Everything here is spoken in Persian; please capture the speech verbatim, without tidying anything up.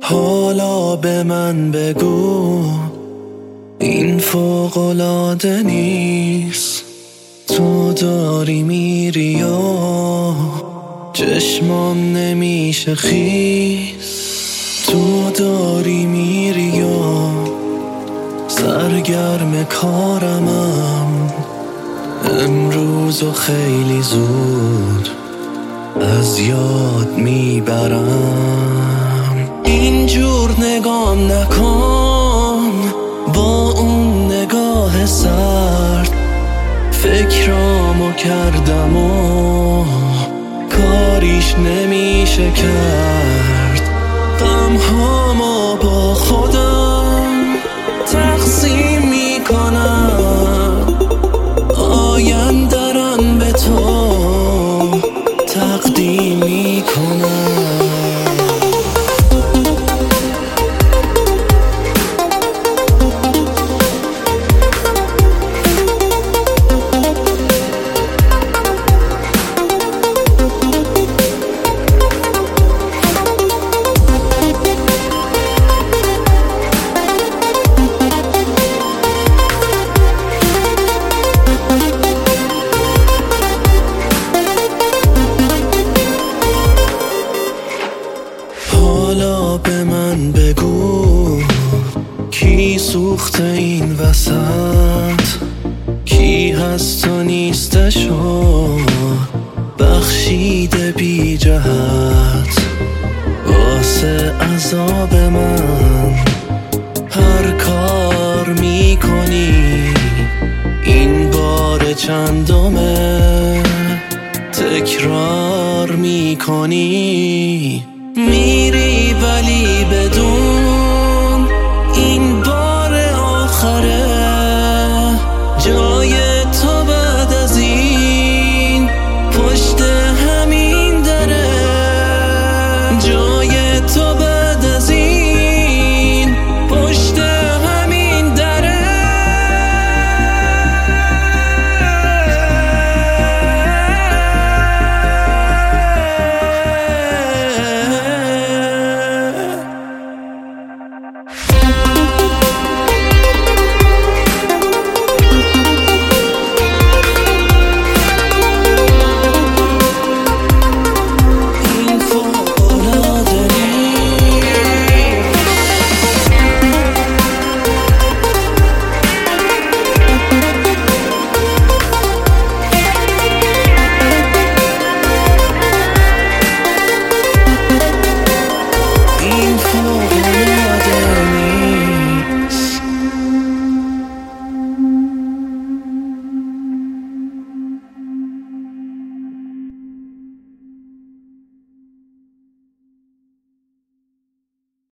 حالا به من بگو این فوق‌العاده نیست؟ تو داری میری و چشمام نمیشه خیس. تو داری میری و سرگرم کارمم، امروز و خیلی زود از یاد میبرم. اینجور نگام نکن با اون نگاه سرد، فکرامو کردم و کاریش نمیشه کرد. غمهامو با خودم تقسیم میکنم، آینده‌رم به تو تقدیم میکنم. حالا به من بگو کی سوخته این وسط؟ کی هست و نیستشو بخشیده بی جهت؟ واسه عذاب من هر کار میکنی، این بار چندمه تکرار میکنی. میری ولی بدون